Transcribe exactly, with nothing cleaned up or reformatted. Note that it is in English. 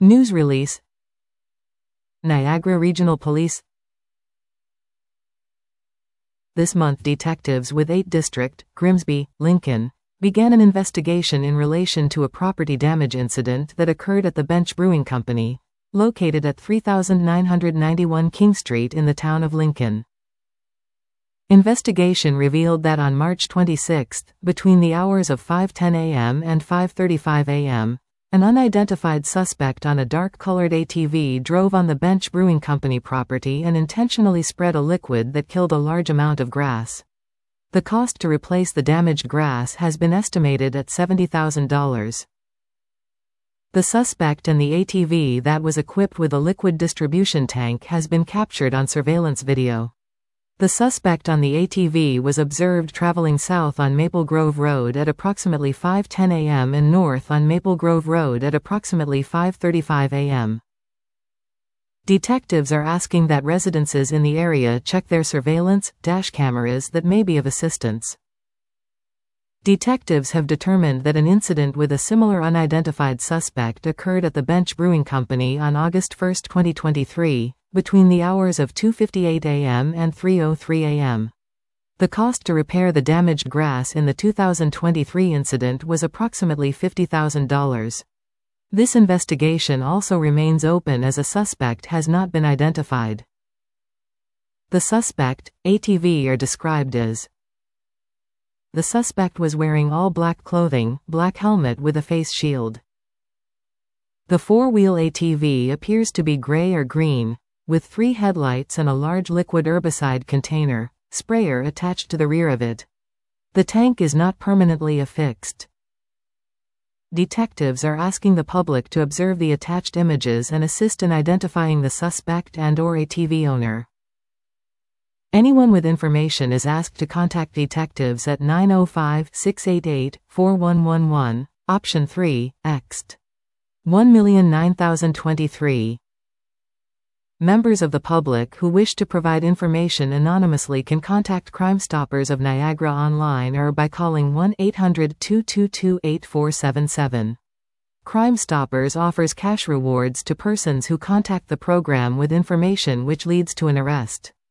News release. Niagara Regional Police. This month, detectives with eighth District, Grimsby, Lincoln, began an investigation in relation to a property damage incident that occurred at the Bench Brewing Company, located at three thousand nine hundred ninety-one King Street in the town of Lincoln. Investigation revealed that on March twenty-sixth, between the hours of five ten a m and five thirty-five a m, an unidentified suspect on a dark-colored A T V drove on the Bench Brewing Company property and intentionally spread a liquid that killed a large amount of grass. The cost to replace the damaged grass has been estimated at seventy thousand dollars. The suspect and the A T V that was equipped with a liquid distribution tank has been captured on surveillance video. The suspect on the A T V was observed traveling south on Maple Grove Road at approximately five ten a m and north on Maple Grove Road at approximately five thirty-five a m Detectives are asking that residences in the area check their surveillance, dash cameras that may be of assistance. Detectives have determined that an incident with a similar unidentified suspect occurred at the Bench Brewing Company on August first, twenty twenty-three, between the hours of two fifty-eight a m and three oh three a m The cost to repair the damaged grass in the two thousand twenty-three incident was approximately fifty thousand dollars. This investigation also remains open as a suspect has not been identified. The suspect, A T V, are described as: the suspect was wearing all black clothing, black helmet with a face shield. The four-wheel A T V appears to be gray or green, with three headlights and a large liquid herbicide container, sprayer attached to the rear of it. The tank is not permanently affixed. Detectives are asking the public to observe the attached images and assist in identifying the suspect and/or A T V owner. Anyone with information is asked to contact detectives at nine oh five, six eight eight, four one one one, option three, Ext. one million nine thousand twenty-three. Members of the public who wish to provide information anonymously can contact Crime Stoppers of Niagara online or by calling one eight hundred, two two two, eight four seven seven. Crime Stoppers offers cash rewards to persons who contact the program with information which leads to an arrest.